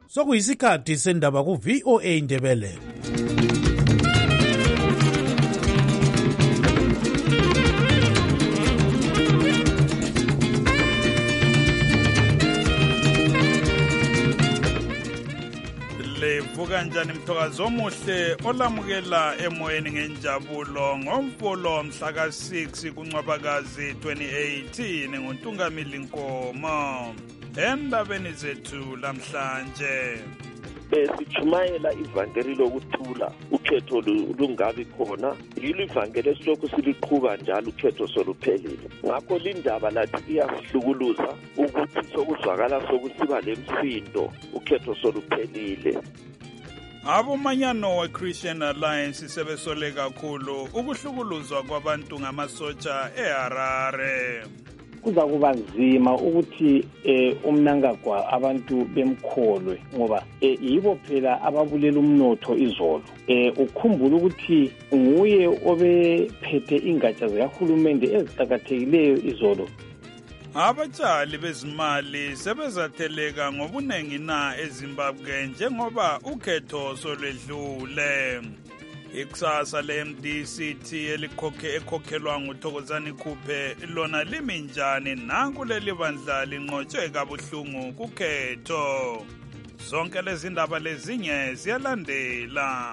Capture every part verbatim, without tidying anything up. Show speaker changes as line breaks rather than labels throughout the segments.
Sokuyisikhathi sendaba ku V O A Indebele.
Levuka njani mthokazi omuhle olamukela emoyeni ngenjabulo ngomvulo mhla ka six kuNcwabakazi twenty eighteen nguNtungamili Nkomo. Endabeni zethu lamhlanje
besichumayela ivangeli lokuthula ukhetho lungabi khona yilo ivangeli esilokhu siliqhuba njalo ukhetho soluphelile. Ngakho lindaba lathi iyasihlukuluza ukuthi sokuzwakala sokusiba lemsindo ukhetho soluphelile.
Abomanyano we-Christian Alliance sebesole kakhulu ukuhlukuluzwa kwabantu ngamasotsha eHarare.
Kuza kuba nzima ukuthi eh, umnangagwa abantu bemkholwe ngoba eh, yibo phela ababulela umnotho izolo. Eh, ukhumbula ukuthi nguye obephethe ingatsha zikahulumende eziqakathekileyo izolo.
Abatshali bezimali sebezatheleka ngobuningi na eZimbabwe njengoba ukhetho solwedlule. Ikusasa le-M D C T elikhokhe ekhokhelwa nguThokozani Khuphe lona limi njani nanku leli bandla linqotshwe kabuhlungu kukhetho. Zonke lezi ndaba lezinye ziyalandela.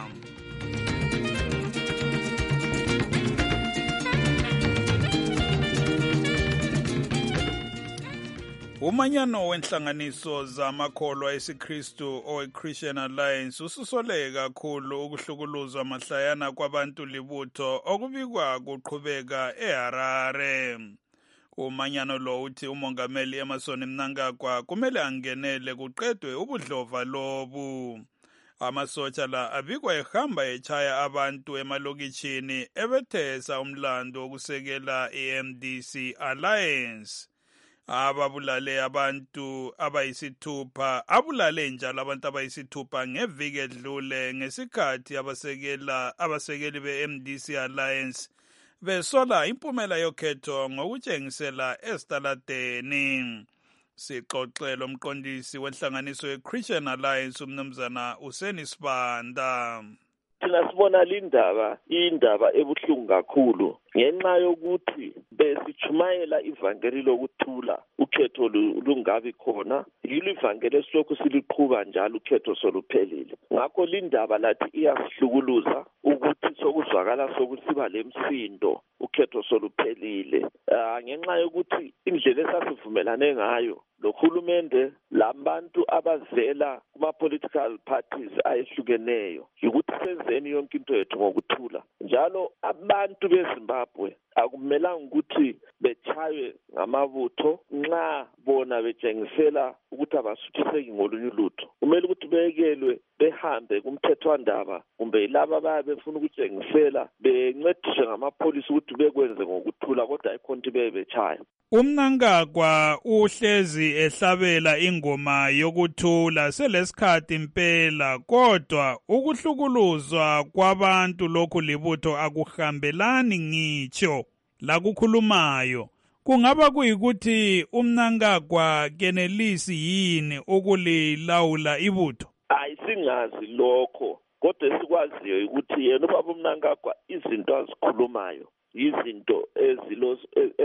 Umanyano wenhlanganiso zamakholwa esiKristu owe-Christian Alliance ususole kakhulu ukuhlukuluzwa mahlayana kwabantu libutho okubikwa kuqhubeka eHarare. Umanyano lo uthi umongameli Emmerson Mnangagwa kumele angenele kuqedwe ubudlova lobu. Amasotsha la abikwa ehamba echaya abantu emalokitshini ebethesa umlando wokusekela i-M D C Alliance. Ababulale abantu abayisithupha abulale njalo abantu abayisithupha ngeviki edlule ngesikhathi abasekela abasekeli be-M D C Alliance besola impumela yokhetho ngokutshengisela esitaladeni. Sixoxela umqondisi wenhlanganiso ye-Christian Alliance umnumzana Useni Sibanda.
Thina sibona lindaba indaba ebuhlungu kakhulu ngenxa yokuthi besichumayela ivangeli lokuthula ukhetho lungabi khona yilo ivangeli esilokhu siliqhuba njalo ukhetho soluphelile. Ngakho lindaba lathi iyasihlukuluza ukuthi sokuzwakala sokusiba lemsindo ukhetho soluphelile. Ah ngenxa yokuthi indlela esasivumelane ngayolohulumende labantu abavela kuma political parties ayehlukeneyo ukuthi senzeni yonke into yethu ngokuthula. Njalo abantu beZimbabwe akumelanga ukuthi bechaywe ngamabutho nxa bona betshengisela ukuthi abasuthiseki ngolunye ulutho. Kumele ukuthi bekelwe behambe kumthethwandaba kumbe laba bayabe befuna ukutshengisela bencediswe ngamapholisi ukuthi bekwenze ngokuthula kodwa ayikhonti bebechaya.
Umnangagwa uhlezi ehlabela ingoma yokuthula selesikhathi impela kodwa ukuhlukuluzwa kwabantu lokhu libutho akuhambelani ngitsho lakukhulumayo. Kungaba kuyikuthi umnangagwa kenelisi yini ukulilawula ibutho?
Ayisingazi lokho kodwa sikwaziyo ukuthi yena ubaba umnangagwa izinto azikhulumayo izinto ezilo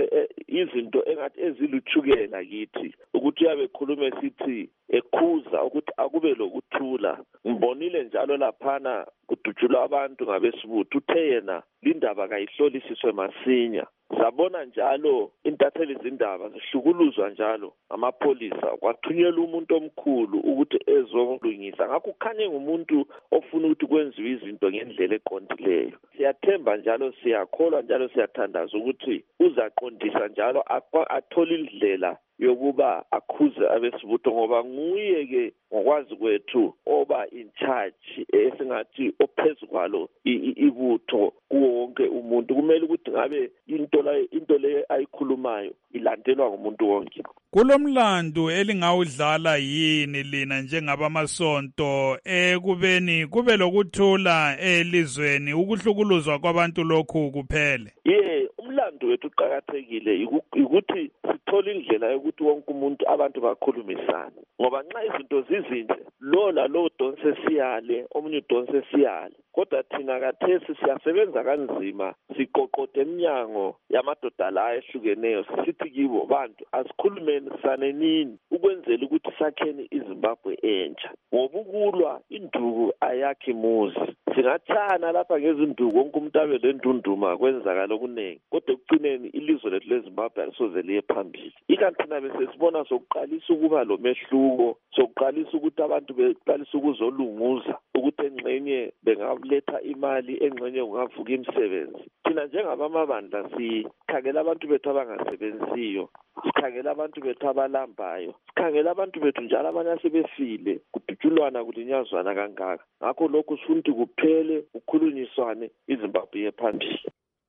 izinto engathi eziluthukela kithi ukuthi uyabe ekhuluma esithi ekhuza ukuthi akube lokuthula. Ngibonile njalo laphana kudutshulwa abantu ngabesibutho uthe yena lindaba kayihlolisiswe masinya. Sabona njalo intatheli izindaba zihlukuluzwa njalo amapholisa kwathunyelwa umuntu omkhulu ukuthi ezolungisa. Ngakho kukhanye ngumuntu ofuna ukuthi kwenziwe izinto ngendlela eqondileyo. Siyathemba njalo siyakholwa njalo siyathandaza ukuthi uzaqondisa njalo athola indlela yokuba akhuze abesibutho ngoba nguye ke ngokwazi kwethu oba in charge esingathi ophezukwalo ibutho kuwo wonke umuntu. Kumele ukuthi ngabe into la into le ayikhulumayo ilandelwa ngumuntu wonke.
Kulomlando elingawudlala yini lina njengabamasonto ekubeni kube lokuthula elizweni ukuhlukuluzwa kwabantu lokhu kuphele?
Yeah, umlando umlando wethu uqakathekile ukuthi sithole indlela yokuthi wonke umuntu abantu bakhulumisane, ngoba nxa izinto zizinhle lo lalo udonse siyale omunye udonse siyale, kodwa thina kathesi siyasebenza kanzima siqoqode eminyango yamadoda la ehlukeneyo sithi kibo bantu asikhulumeni sanenini ukwenzela ukuthi sakheni iZimbabwe entsha, ngoba ukulwa induku ayakhi muzi. Singathana lapha ngezinduku wonke umuntu abe lendunduma kwenzakala okuningi, kodwa ekugcineni ilizwe lethu leZimbabwe alisoze liye phambili. Ikanti thina bese sibona sokuqalisa ukuba lo mehluko, sokuqalisa ukuthi abantu beqalisa ukuzolunguza ukuthi engxenye bengaletha imali, engxenye kungavuka imisebenzi. Thina njengabamabandla sikhangela abantu bethu abangasebenziyo, sikhangela abantu bethu abalambayo, sikhangela abantu bethu njalo abanye asebefile kudutshulwana kulinyazwana kangaka. Ngakho lokhu sifuna ukuthi kuphele ukukhulunyiswane iZimbabwe yephambili.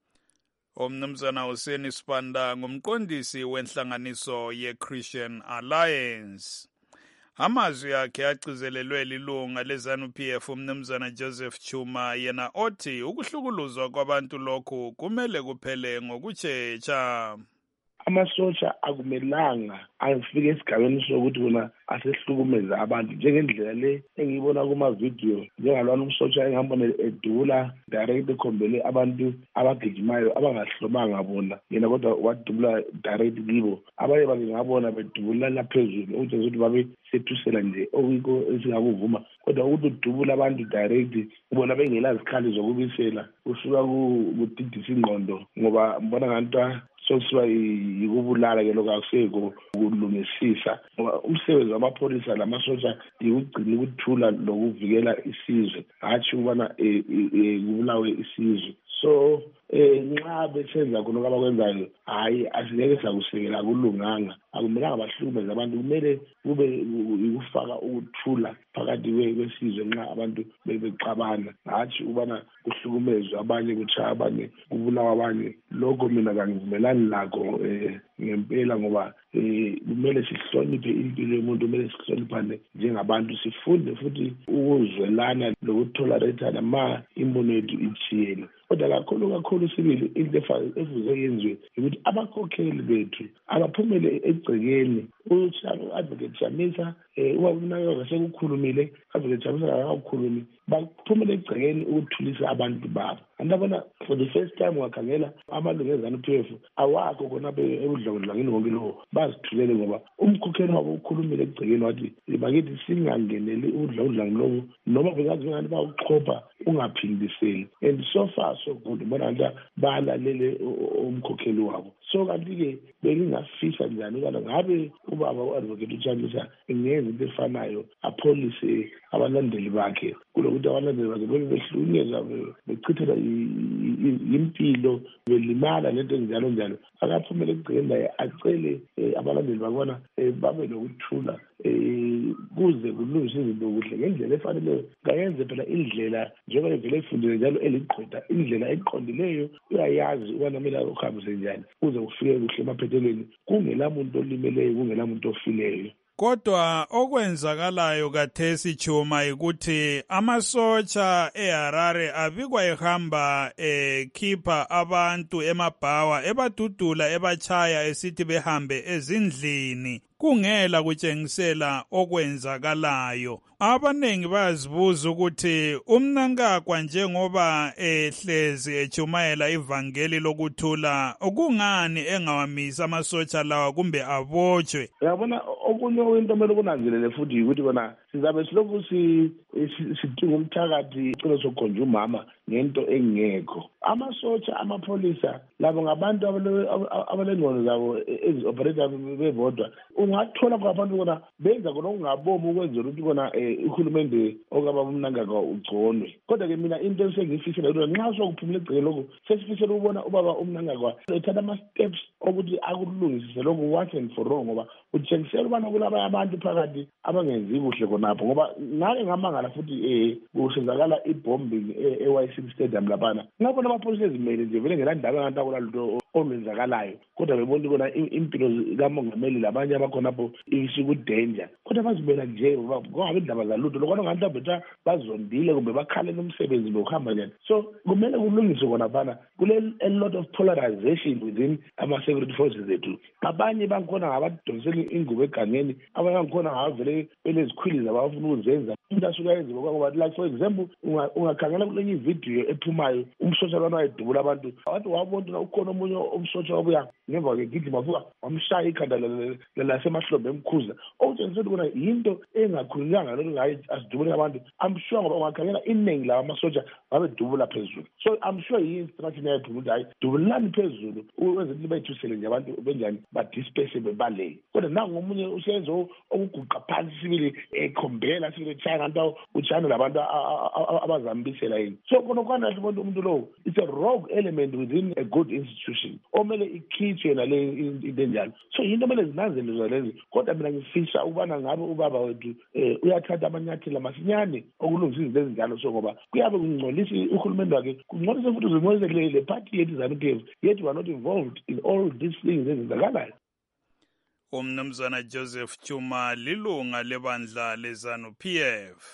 Umnumzana Hussein Sibanda ngumqondisi wenhlanganiso ye-Christian Alliance. Amazwi akhe agcizelelwe lilunga le-ZANU-P F umnumzana Joseph Chuma, yena othi ukuhlukuluzwa kwabantu lokhu kumele kuphele ngokutshecha.
Amasotsha akumelanga afike esigabeni sokuthi bona asehlukumeza abantu njengendlela le engiyibona kuma-video, njengalwana umsotsha engihambona edubula direct ekhombele abantu abagijimayo abangahlomanga bona, yena kodwa wadubula direct kibo. Abanye bangabona bedubula phezulu ukuthi ukuthi babe sethusela nje okuyikho esingakuvuma, kodwa ukuthi udubula abantu direct ubona bengela zikhali zokubisela usuka kudidisa ingqondo, ngoba mbona ngantwa sokusiba yikubulala ke lokho akuseko ukulungisisa, ngoba umsebenzi wamapholisa lamasotsha yikugcina ukuthula lokuvikela isizwe, hatshi ukubana kubulawe isizwe. So eh nxa besenza khona abakwenzayo hayi asingeke sakusekela kulunganga, akumelanga bahlukumeze abantu, kumele kube ukufaka ukuthula phakathi kwesizwe nxa abantu bebexabana, hatshi ubana kuhlukumezwe abanye, kuchaya abanye, kubulawa abanye. Lokho mina kangivumelani lakho eh ngempela, ngoba eh kumele sihloniphe impilo yomuntu, kumele sihloniphane njengabantu, sifunde futhi ukuzwelana lokutolerate ma imbono yethu ichiyene. Kodwa kakhulu kakhulu sibili into efuze yenziwe ukuthi abakhokheli bethu abaphumele egcekeni. U-Advocate Chamisa uwakunayo sekukhulumile, Advocate Chamisa akakhulumi, baphumele egcekeni ukuthulisa abantu babo. Andabona for the first time wakhangela amalungu e-ZANU-P F awakho khona ebudlangudlangeni konke lowo, bazithulele ngoba umkhokheli wabo ukhulumile egcekeni wathi bakithi singangeneli ubudlangudlangi lobo, noma bengazi bengani bawuxhopha ungaphindiseli. And so far so good, bona nje balalele umkhokheli wabo. So kanti-ke bengingafisa njani ukala ngabe ubaba u-Advocate Chamisa ngenza into efanayo apholise abalandeli bakhe kulokuthi abalandeli bakhe bebe behlukunyezwa bechithela impilo belimala lento enjalo njalo. Akaphumele egcekeni naye acele abalandeli bakona babe lokuthula kuze kulungiswe izinto kuhle ngendlela efaneleyo. Ngayenze phela indlela njengoba evele efundile njalo eliqhota indlela eqondileyo, uyayazi ubana kumele ukuhambise njani kuze kufike kuhle emaphethelweni, kungela muntu olimeleyo, kungela muntu ofileyo.
Kodwa okwenzakalayo kathesi Chuma ukuthi amasotsha eHarare abikwa ehamba ekhipha abantu emabhawa ebadudula ebachaya esithi behambe ezindlini kungela kutshengisela okwenzakalayo. Abanengi bazibuza ukuthi uMnangagwa njengoba ehlezi echumayela ivangeli lokuthula kungani engawamisa amasotsha lawa kumbe abotshwe.
Yabona okunye into kumele kunanzelele futhi ukuthi bona sizabe silokhu sidinga umthakathi icelo sokukhonja umama ngento engekho. Amasotsha amapholisa labo ngabantu abalengqondo zabo ezi-operator bebodwa. Ungathola kwabantu bona benza khona okungabomi ukwenzela ukuthi kona uhulumende okaba uMnangagwa ugconwe. Kodwa ke mina into esengiyifisela ukuthi nxa sokuphumula egcekeni lokho sesifisela ukubona ubaba uMnangagwa ethatha ama-steps ukuthi akulungisise lokho once and for all, ngoba utshengisela ubana kulabanye abantu phakathi abangenzi kuhle khonapho, ngoba ngake ngamangala futhi kusenzakala i-bombing e-Y C Stadium laphana. Ngabona amapholisa ezimele nje vele ngelandaba nganti akulalutho olwenzakalayo kodwa bebona kona impilo kamongameli labanye abakhonapho isikudanger kodwa bazibona nje ngoba indaba zalutho lokho ngathi mhlawumbe bazondile kumbe bakhalele umsebenzi lokuhamba njani. So kumele kulungiswe kona bana kule a lot of polarization within ama-security forces zethu. Abanye bangikhona ngabadonsela ingubo egangeni, abanye bangikhona ngabavele belezikhwili zabafuna ukuzenza into asuka yenziwe ngoba like for example ungakhangela kulenye ividiyo ephumayo umsotsha lwana wayedubula abantu abantu wabona ukhona omunye umsotsha wabuya ngemva kwegidima wavuka wamshaya ikhanda lasemahlombe emkhuza okutshengisa ukuthi kona yinto engakhululanga lokho ngayi asidubule abantu. I'm sure ngoba ungakhangela iningi lawa amasotsha babedubula phezulu. So I'm sure i-instruction yayiphuma ukuthi hayi dubulani phezulu ukwenza ukuthi bethusele nje abantu benjani badisperse bebaleke. Kodwa nangu omunye usenzo okuguqa phansi sibili ekhombela sibili echaya kanti uchana labantu abazambisela yini. So kona kwana umuntu umuntu lo it's a rogue element within a good institution omele ikhitshwe nale into enjalo. So yinto mele zinanzelezwe lezi kodwa mina ngifisa ubana ngabe ubaba wethu uyathatha amanyathelo masinyane okulungisa izinto ezinjalo so ngoba kuyabe kungcolisa uhulumeni wakhe kungcolisa futhi uzingcolise le party yethu ZANU-P F yet we are not involved in all these things ezenzakalayo.
Umnumzana Joseph Chuma lilunga lebandla leZANU-P F.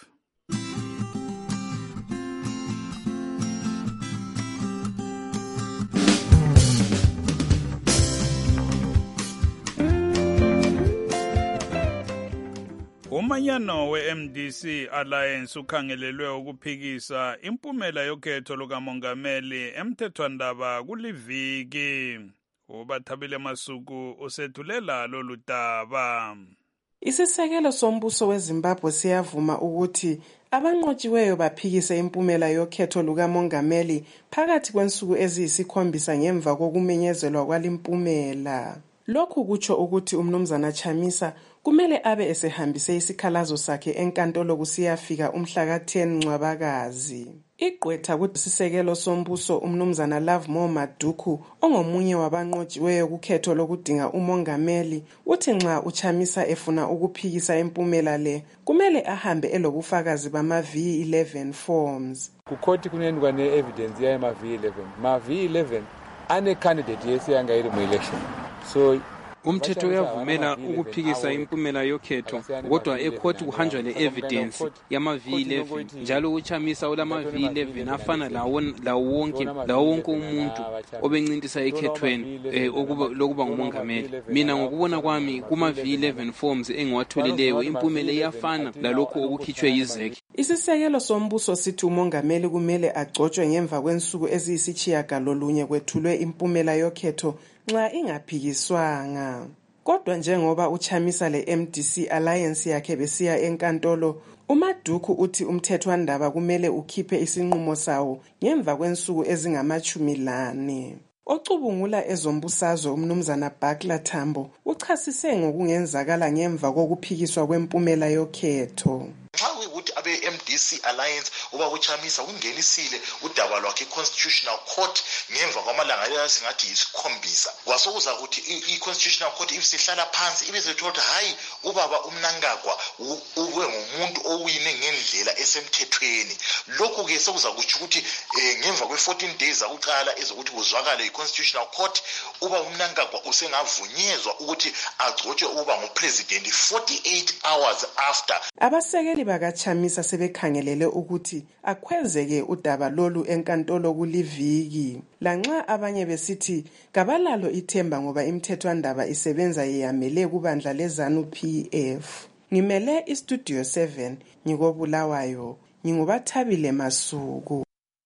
Umanyano we-M D C Alliance ukhangelelwe ukuphikisa impumela yokhetho lukamongameli emthethwandaba kuliviki. Ubathabile Masuku usethulela lolu daba.
Isisekelo sombuso weZimbabwe siyavuma ukuthi abanqotshiweyo baphikise impumela yokhetho lukamongameli phakathi kwensuku eziyisikhombisa ngemva kokumenyezelwa kwalimpumela. Lokhu kutsho ukuthi umnumzana Chamisa kumele abe esehambise isikhalazo sakhe enkantolo kusiyafika umhla ka-ten Ncwabakazi. Igqwetha kusisekelo sombuso umnumzana Lovemore Maduku ongomunye wabanqotshiweyo kukhetho lokudinga umongameli uthi nxa uChamisa efuna ukuphikisa impumela le kumele ahambe elobufakazi bama-V eleven forms.
Kukhoti kunendwa ne-evidence yama V eleven. Ma-V eleven ane candidate yesiyangayiri mu election. So
umthetho uyavumela ukuphikisa impumela yokhetho kodwa ekhoti kuhanjwa le-evidence yama-V eleven njalo uChamisa ulama-V eleven afana lawo wonke lawo wonke umuntu obencintisa ekhethweni lokuba ngumongameli. Mina ngokubona kwami kuma-V eleven forms engiwatholileyo impumela iyafana lalokho okukhitshwe yizeki.
Isisekelo sombuso sithi umongameli kumele agcotshwe ngemva kwensuku eziyisitshiyagalolunye kwethulwe impumela yokhetho nxa ingaphikiswanga. Kodwa njengoba uChamisa le-M D C Alliance yakhe besiya enkantolo, uMaduku uthi umthethwandaba kumele ukhiphe isinqumo sawo ngemva kwensuku ezingamachumi lane. Ocubungula ezombusazwe umnumzana Bakla Tambo uchasise ngokungenzakala ngemva kokuphikiswa kwempumela yokhetho.
Xa ukuthi abe-M D C Alliance uba uChamisa ungenisile udaba lwakhe i-Constitutional Court ngemva kwamalanga singathi yisikhombisa kwasokuza ukuthi i-Constitutional Court ibisihlala phansi ibizithola ukuthi hayi ubaba uMnangagwa ube ngumuntu owine ngendlela esemthethweni. Lokhu-ke sokuza kutsho ukuthi ngemva kwe-fourteen days akuqala ezokuthi kuzwakale i-Constitutional Court uba uMnangagwa usengavunyezwa ukuthi agcotshwe ukuba ngupresident forty-eight hours after.
Abasekeli bakaChamisa sebekhangelele ukuthi akhwezeke udaba lolu enkantolo kuliviki. Lanxa abanye besithi kabalalo ithemba ngoba imthethwandaba isebenza yeyamele kubandla leZANU-P F. Ngimele iStudio seven ngikobulawayo ngingubathabile Masuku.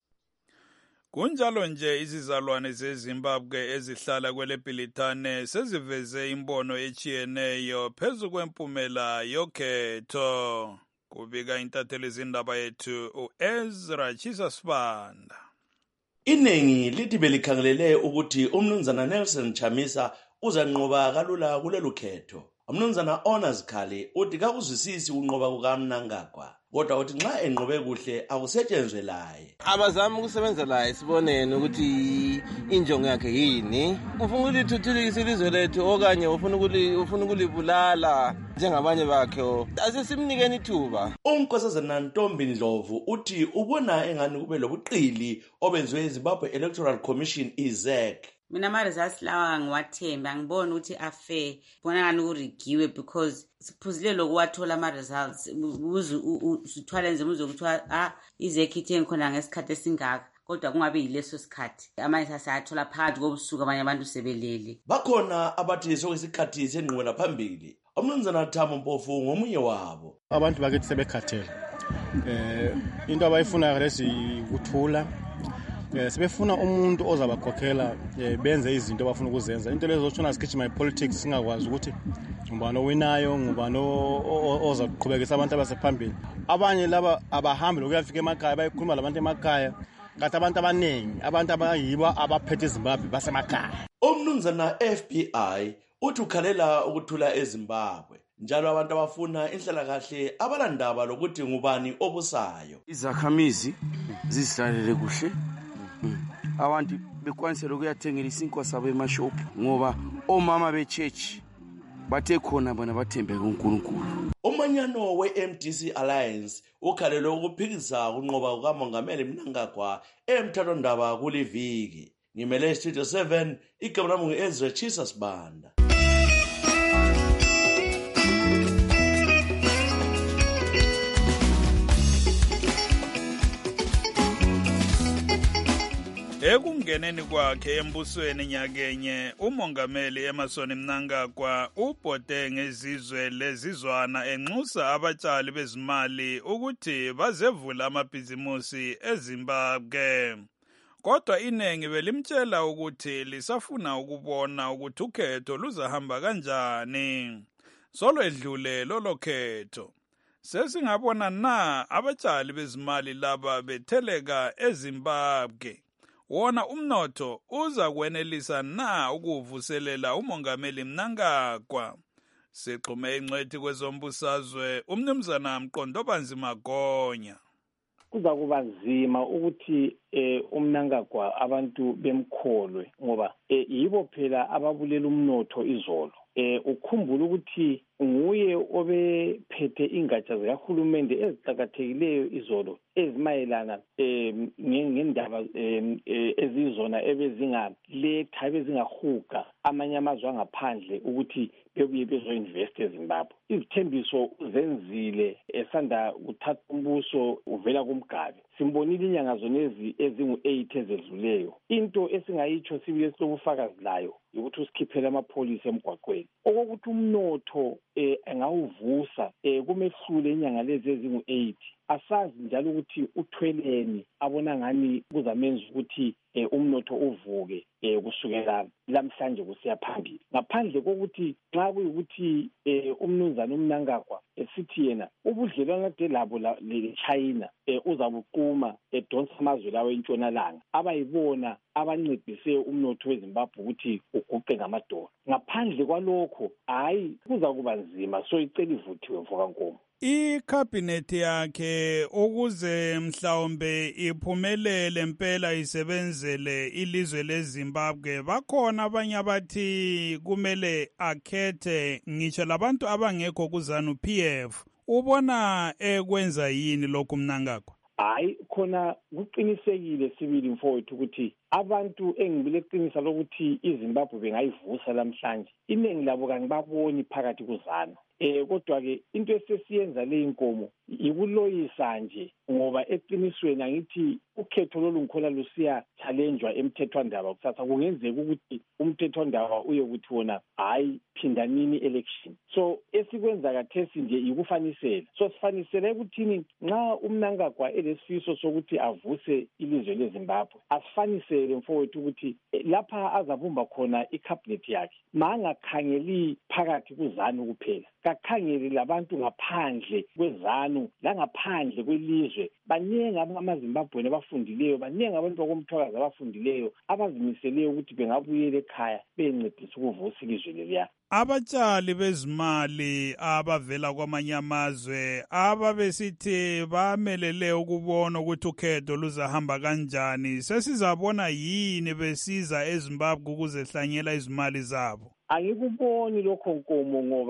Kunjalo nje izizalwane zeZimbabwe ezihlala kwele Bhilitane seziveze imbono echiyeneyo phezu kwempumela yokhetho. Kubika intatheli izindaba yethu uEzra Chisasibanda.
Iningi lithi belikhangelele ukuthi umnumzana Nelson Chamisa uzanqoba kalula kulelo khetho. Umnumzana Honors Khale uthi kakuzwisisi unqoba kukaMnangagwa kodwa uthi nxa enqobe kuhle akusetshenzwe laye.
Abazama ukusebenza laye sibonene ukuthi injongo yakhe yini. Ufuna ukuthuthukisa ilizwe lethu okanye ufuna ukuli ufuna ukulibulala njengabanye bakhe. Asesimnikeni ithuba.
Unkosazana Ntombi Ndlovu uthi ubona engani kube lobuqili obenzwe eZimbabwe Electoral Commission I Z E C.
mina ama-results lawa ngiwathembe, angiboni ukuthi afair, bona ngani urigiwe because siphuzile lokuwathola ama-results uze uthwale nzima uzokuthiwa ah izekhithi ngikhona ngesikhathi esingaka kodwa kungabe yileso sikhathi amanye sasayathola phakathi kobusuku abanye abantu sebelele.
Bakhona abathi sokuyisikhathi senqwela phambili. Umnumzana Thabo Mpofu ngomunye wabo.
Abantu bakithi sebekhathele eh into abayifuna lesi ukuthula, eh sebefuna umuntu ozabakhokhela benze izinto abafuna ukuzenza. Into lezo zotshona sigijima ipolitics singakwazi ukuthi ngubani owinayo ngubani ozakuqhubekisa abantu abasephambili. Abanye laba abahambi lokuyafika emakhaya bayikhuluma labantu emakhaya kanti abantu abaningi abantu abayibo abaphethe iZimbabwe basemakhaya.
Umnumzana F B I uthi ukhalela ukuthula eZimbabwe njalo abantu abafuna inhlalakahle abalandaba lokuthi ngubani obusayo.
Izakhamizi zisihlalele kuhle, abantu bekwanisela ukuyathengela isinkwa sabo emashop ngoba omama bechechi bathe khona bona bathembe kuNkulunkulu.
Umanyano we-M D C Alliance ukhalele ukuphikisa kunqoba kukaMongameli Mnangagwa emthathondaba kuliviki. Ngimele Studio seven, igama lami ngu-Ezra Chisa Sibanda.
Ekungeneni kwakhe embusweni nyakenye umongameli Emmerson Mnangagwa ubhode ngezizwe lezizwana enxusa abatshali bezimali ukuthi bazevula amabhizimusi eZimbabwe. Kodwa inengi belimtshela ukuthi lisafuna ukubona ukuthi ukhetho luzahamba kanjani. Solo edlule lolo khetho sesingabona na abatshali bezimali laba betheleka eZimbabwe. Wona umnotho uza kwenelisa na ukuvuselela umongameli Mnangagwa. Sixhume ingcwethi kwezombusazwe umnumzana Mqondobanzi Magonya.
Kuza kuba nzima ukuthi eh uMnangagwa abantu bemkholwe ngoba eh yibo phela ababulela umnotho izolo. Eh ukhumbula ukuthi nguye obephethe ingatsha zikahulumende eziqhakathekileyo izolo ezimayelana eh ngendaba ezizona ebezingaletha ebezingahuga amanye amazwe angaphandle ukuthi bebuye bezoinvest eZimbabwe. Izithembiso zenzile esanda kuthatha umbuso uvela kumgabe. Simbonile inyanga zonezi ezingu eight ezedluleyo. Into esingayitsho sibuye silobufakazi layo ukuthi usikhiphele amapholisa emgwaqweni. Okokuthi umnotho eh engawuvusa eh kumehlule inyanga lezi ezingu eight. Asazi njalo ukuthi uthweleni abona ngani kuzamenza ukuthi eh umnotho uvuke eh kusukela lamhlanje kusiya phambili. Ngaphandle kokuthi xa kuyukuthi eh umnumzana uMnangagwa esithi yena ubudlelwana delabo leChina eh uzabuquma edonsa amazwe lawo entshonalanga abayibona abancedise umnotho weZimbabwe ukuthi uguqe ngamadolo. Ngaphandle kwalokho hayi kuza kuba nzima, so icela ivuthiwe mfokankomo.
Ikhabhinethi yakhe ukuze mhlawumbe iphumelele impela isebenzele ilizwe leZimbabwe, bakhona abanye abathi kumele akhethe ngitsho labantu abangekho kuZANU P F. Ubona ekwenza yini lokhu Mnangagwa?
Hayi khona kuqinisekile sibili mfowethu ukuthi abantu engibile qinisa lokuthi iZimbabwe bengayivusa lamhlanje iningi labo kangibaboni phakathi kuZANU. Eh kodwa ke into esesiyenza le inkomo ikuloyisa nje ngoba eqinisweni angithi ukhetho lolu ngikhona lusiya challengewa emthethwandaba kusasa kungenzeka ukuthi umthethwandaba uye ukuthi wona hayi phinda nini election. So esikwenza kathesi nje ikufanisela. So sifanisela ukuthini nxa uMnangagwa elesifiso sokuthi avuse ilizwe leZimbabwe asifanisele mfowethu ukuthi lapha azabumba khona icabinet yakhe mangakhangeli phakathi kuZANU kuphela, kakhangeli labantu ngaphandle kweZANU la ngaphandle kwelizwe. Baningi amaZimbabwe abafundileyo, baningi abantu bakomthwakazi abafundileyo abazimiseleyo ukuthi bengabuyela ekhaya bencedisa ukuvusa ilizwe leliya.
Abatshali bezimali abavela kwamanye amazwe ababesithi bamelele ukubona ukuthi ukhetho luzahamba kanjani, sesizabona yini besiza eZimbabwe ukuzehlanyela izimali zabo?
Angikuboni lokho nkomo ngoba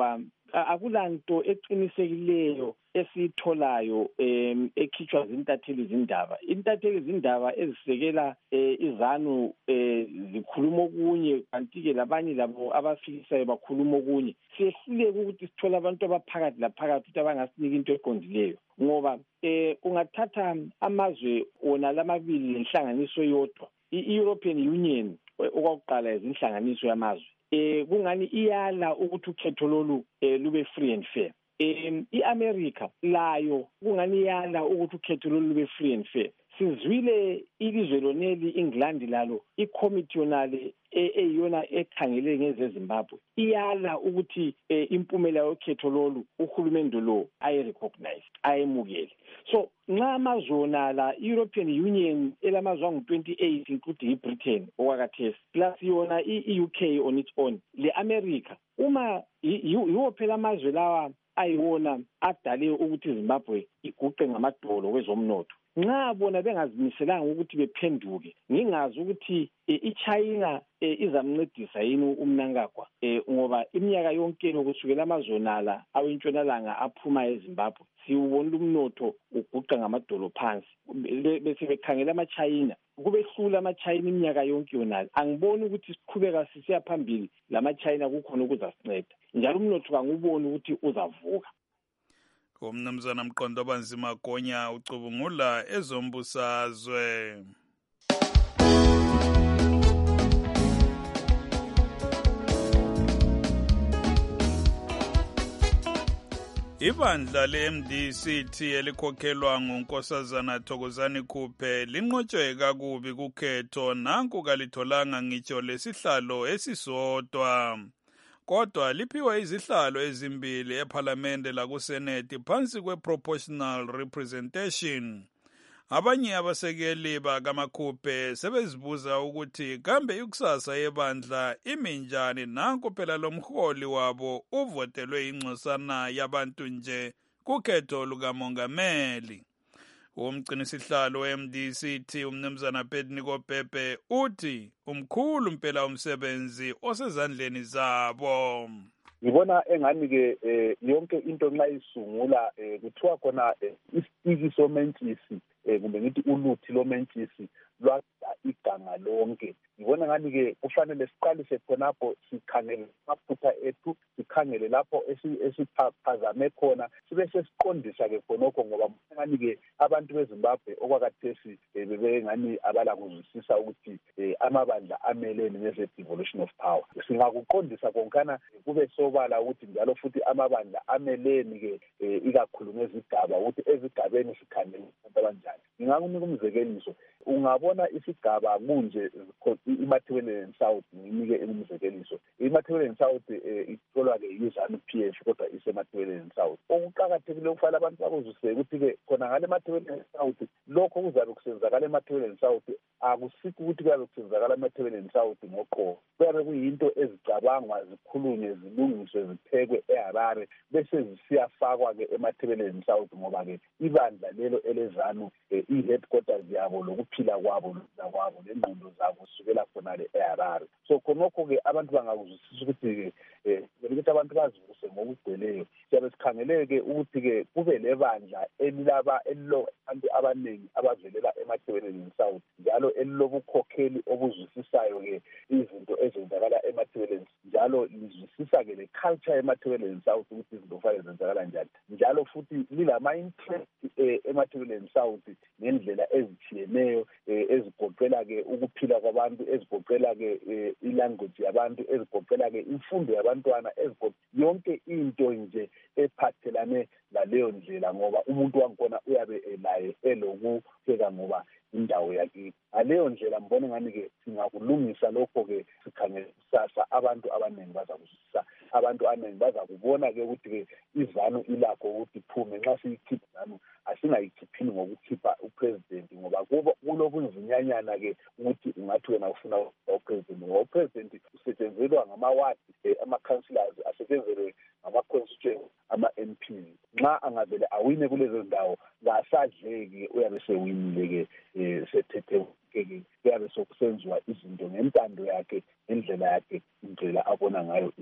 akulanto eqinisekileyo esiyitholayo em ekhitshwa zintatheli zindaba. Intatheli zindaba ezisekela izanu zikhuluma okunye kanti ke labanye labo abafikisayo bakhuluma okunye. Siyehluleke ukuthi sithola abantu abaphakathi laphakathi ukuthi abangasinika into eqondileyo ngoba eh ungathatha amazwe wona lamabili lenhlanganiso yodwa i-European Union okwakuqala izinhlanganiso yamazwe eh kungani iyala ukuthi ukhetho lolu lube free and fair. Um, i-America layo kungani yana ukuthi ukhetho lolu lube free and fair. Sizwile ilizwe loneli England lalo i-committee yonale eyona ekhangele ngezeZimbabwe iyala ukuthi impumela yokhetho lolu uhulumende lo ayirecognize ayemukele. So nxa amazona la European Union elamazwe angu twenty-eight including iBritain okwakathesi plus yona i-U K on its own le America uma yiwo phela amazwe lawa ayiwona adale ukuthi iZimbabwe iguqe ngamadolo kwezomnotho. Nxa bona bengazimiselanga ukuthi bephenduke ngingazi ukuthi iChina izamncedisa yini uMnangagwa ngoba iminyaka yonke lokusukela amazona la awentshonalanga aphuma eZimbabwe siwubona umnotho uguqa ngamadolo phansi bese bekhangela amaChina kube hlula amaChina iminyaka yonke yonala. Angiboni ukuthi siqhubeka sisiya phambili lamaChina kukhona ukuzasinceda njalo umnotho kanguboni ukuthi uzavuka.
Umnumzana Mqondo Banzima Gonya ucubungula ezombusazwe. Ibandla le-M D C T elikhokhelwa nguNkosazana Thokozani Khuphe linqotshwe kakubi kukhetho nanku kalitholanga ngitsho lesihlalo esisodwa. Kodwa liphiwe izihlalo ezimbili eParliamente lakuSenate phansi kwe-proportional representation. Abanye abasekeli bakaMakhuphe sebezibuza ukuthi kambe ikusasa yebandla iminjani nanku phela lomholi wabo uvotelwe ingxosana yabantu nje kukhetho lukamongameli. Umgcinisihlalo we-M D C T umnumzana Pedniko Pepe uthi umkhulu mpela umsebenzi osezandleni zabo.
Ngibona engani ke yonke into nxa isungula kuthiwa khona isitiki somentshisi kumbe ngithi uluthi lomentshisi lwada iganga lonke. Ngibona ngani ke kufanele siqalise khonapho sikhangele amaphutha ethu sikhangele lapho esiphazame khona sibe sesiqondisa ke khonokho ngoba ngani ke abantu beZimbabwe okwakathesi bebengani abala kuzwisisa ukuthi amabandla amelene neze devolution of power. Singakuqondisa konkana kube sobala ukuthi njalo futhi amabandla amelene ke ikakhulu ngezigaba ukuthi ezigabeni sikhangele kanjani. Ngingakunika umzekeliso ungabona isigaba kunje iMatabeleland South nginike umzekeliso. iMatabeleland South itholwa ke yizanu P F kodwa iseMatabeleland South. Okuqakathekile ukufala abantu bakuzwiseke ukuthi ke khona ngale Matabeleland South lokho kuzabe kusenzakala eMatabeleland South akusikho ukuthi kuyabe kusenzakala eMatabeleland South ngoqo. Kuyabe kuyinto ezicabangwa zikhulunywe zilungiswe ziphekwe eHarare bese zisiyafakwa ke eMatabeleland South ngoba ke ibandla lelo elezanu i-headquarters yabo lokuphila kwabo kwabo lengqondo zabo sukela khona le eHarare. So khonokho ke abantu bangakuzwisisa ukuthi ke ukuthi abantu bazivuse ngokugcweleyo. Siyabe sikhangeleke ukuthi ke kube lebandla elilaba elilo abantu abaningi abavelela eMatabeleland South njalo elilobukhokheli obuzwisisayo ke izinto ezenzakala eMatabeleland njalo lizwisisa ke le culture eMatabeleland South ukuthi izinto kufanele zenzakala njani njalo futhi lilama interest eMatabeleland South ngendlela ezitshiyeneyo ezigoqela ke ukuphila kwabantu ezigoqela ke ilanguage yabantu ezigoqela ke imfundo yabantwana ezigoqela yonke into nje ephathelane laleyo ndlela ngoba umuntu wankona uyabe elaye elokupheka ngoba indawo yakhe. Aleyo ndlela mbone ngani ke singakulungisa lokho ke sikhangela kusasa abantu abaningi bazakuzwisisa abantu abaningi bazakubona ke ukuthi ke izanu ilakho ukuthi iphume nxa siyikhipha izanu asingayikhiphini ngokukhipha upresident ngoba kulobunzinyanyana ke ukuthi ungathi wena ufuna upresident ngoba upresident usetshenzelwa ngamawadi ama-councillors asetshenzele ngama-constituent ama-M P. Nxa angavele awine kulezo ndawo ngasadleki uyabe sewinile ke sethethe ke kuyabe sokusenziwa izinto ngentando yakhe ngendlela yakhe indlela abona ngayo izinto.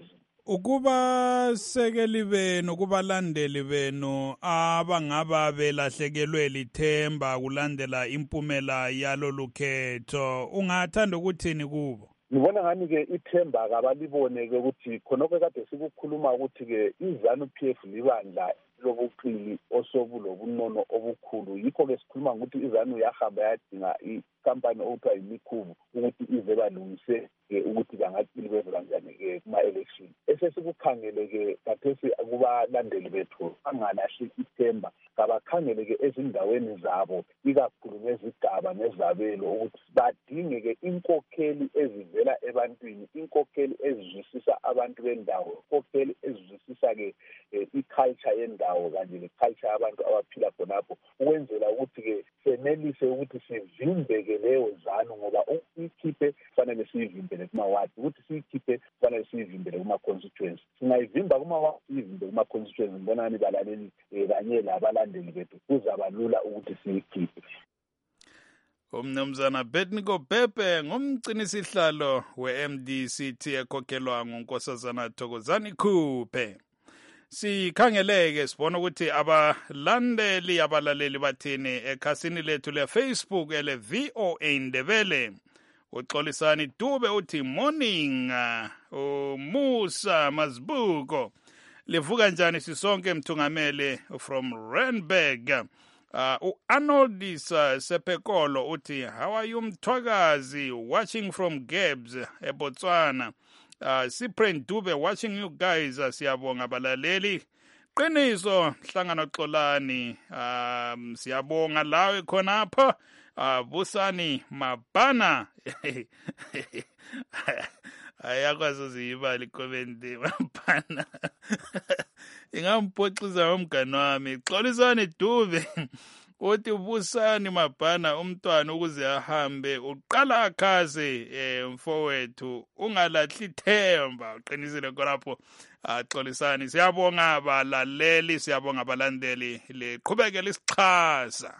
ukuba sekeli benu kubalandeli benu abangaba belahlekelwe lithemba kulandela impumela yalolu khetho ungathanda ukuthini kubo?
Ngibona ngani-ke ithemba kabalibone-ke ukuthi khonokho kade sikukhuluma ukuthi-ke iZANU-P F libandla lobuqili osobulobunono obukhulu yikho-ke sikhuluma ngokuthi iZANU yahamba yadinga ikampani okuthiwa yimikhubu ukuthi ize balungise ukuthi bangacilibeza kanjani-ke kuma-election. Esesikukhangele-ke kathesi kubalandeli bethu bangalahli ithemba kabakhangele-ke ezindaweni zabo ikakhulu ngezigaba nezabelo ukuthi badinge-ke inkokheli ezivela ebantwini, inkokheli ezizwisisa abantu bendawo, inkokheli ezizwisisa-ke i-culture yendawo kanye ne-culture yabantu abaphila khonapho ukwenzela ukuthi-ke senelise ukuthi sivimbeke leyo ZANU ngoba ukuyikhiphe kufanele siyivimbele kuma-ward, ukuthi siyikhiphe kufanele siyivimbele kuma-constituency. Singayivimba kuma-ward siyivimbele kuma-constituency, ngibonani balaleli kanye labalandeli bethu kuzaba lula ukuthi siyikhiphe.
Umnumzana Betniko Pepe ngumgcinisihlalo we-M D C T ekhokhelwa nguNkosazana Thokozani Khuphe. Sikhangeleke sibona ukuthi abalandeli abalaleli bathini ekhasini lethu le-Facebook ele V O A Ndebele. Uxolisani Dube uthi morning, umusa Mazibuko. Livuka njani sisonke mthungamele from Randburg. Uh, U-Arnoldis uh, Sepekolo uthi how are you Mthwakazi watching from Gebs eBotswana. Uh, Cyprian Dube watching you guys. uh, Siyabonga balaleli. Qiniso Hlangano Xolani, um, siyabonga lawe khonapha. Uh, Busani Mabana ayakwazi ziyibali komenti Mabana ingamphoxiza umngane wami. Xolisani Dube uthi Busani Mabana umntwana ukuze ahambe uqala akhaze eh, mfowethu ungalahli ithemba. Uqinisile khonapho. Xolisani siyabonga abalaleli, siyabonga abalandeli, liqhubekele isixhasa.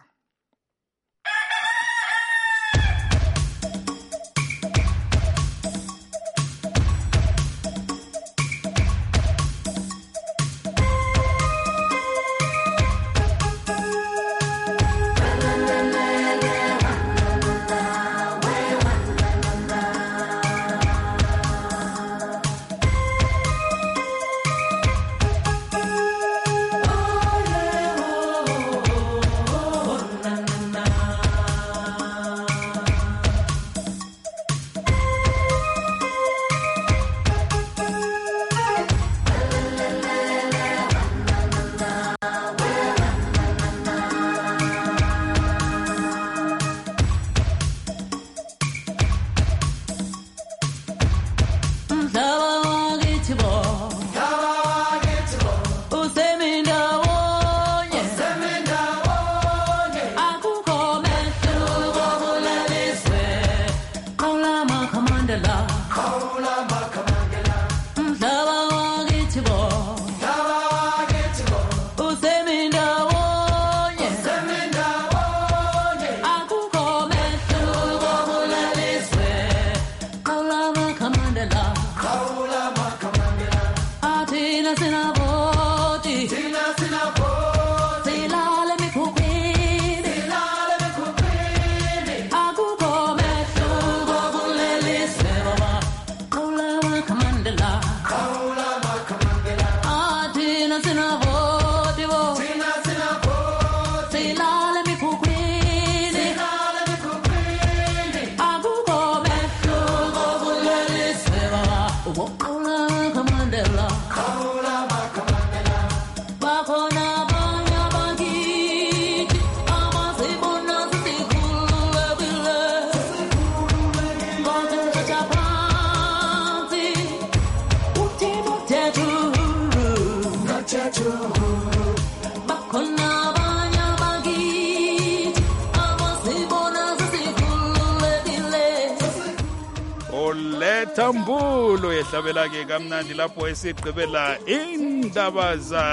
Tambulo yehlabela ke kamnandi lapho esigqibela indaba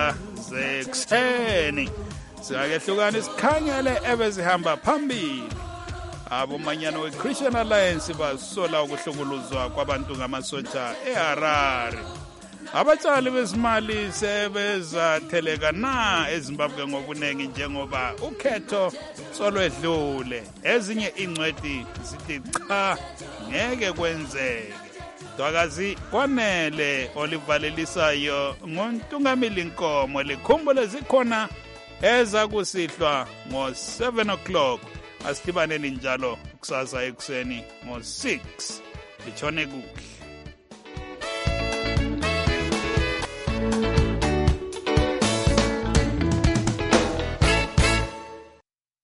zekuseni. Siyakehlukana isikhangele ebezihamba phambili. Abomanyano we-Christian Alliance basola ukuhlukuluzwa kwabantu ngamasotsha eHarare. Abatshali bezimali sebezatheleka na eZimbabwe ngobunengi njengoba ukhetho solwedlule. Ezinye ingcweti zithi cha ngeke kwenzeke. Dwakazi kwanele olivalelisayo ngontungamili Nkomo likhumbule zikhona eza kusihlwa ngo seven o'clock. Asidibaneni njalo kusasa ekuseni ngo six. Lichone kuhle.